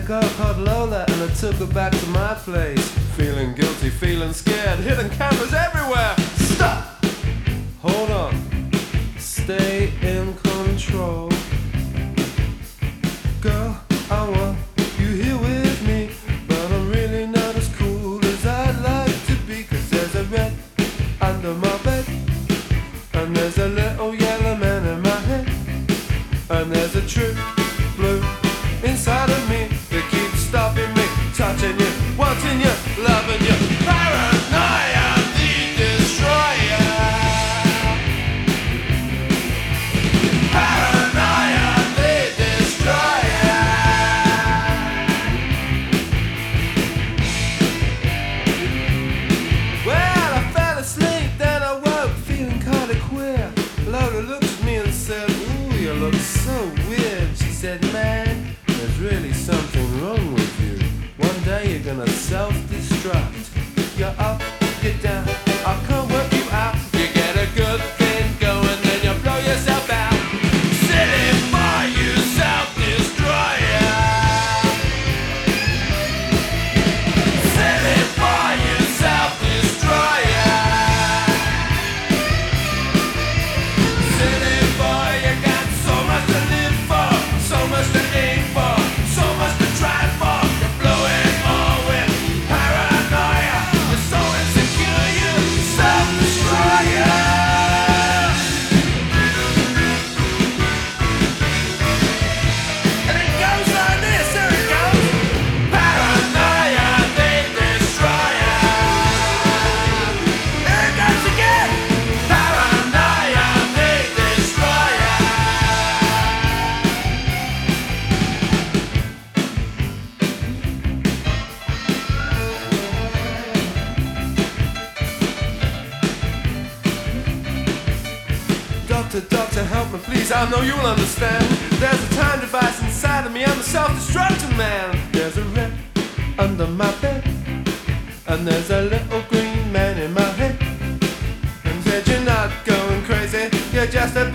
girl called Lola and I took her back to my place. Feeling guilty, feeling scared, hidden cameras everywhere. Stop! Hold on, stay in control. Girl, I want you here with me, but I'm really not as cool as I'd like to be. Cause there's a red under my bed, and there's a little yellow man in my head, and there's a true blue inside of me that keeps stopping me, touching you, wanting you, loving you. Paranoia, the destroyer. Paranoia, the destroyer. Well, I fell asleep, then I woke feeling kinda queer. Lola looked at me and said, ooh, you look so weird. She said, man, there's really something wrong with you. One day you're gonna self-destruct. You're up, you're down, I can't work you out. You get a good thing going, then you blow yourself out. Sitting by you, self-destroyer. Sitting by you, self-destroyer. Sitting by, you got so much to live for, so much to aim for, so much to try for. You blow it all with paranoia. You're so insecure, you self-destroyer. And it goes like this, there it goes. Paranoia, the destroyer. There it goes again. Paranoia, the destroyer. Doctor, doctor, help me please, I know you'll understand. There's a time device inside of me, I'm a self-destructing man. There's a red under my bed, and there's a little green man in my head. And said, you're not going crazy, you're just a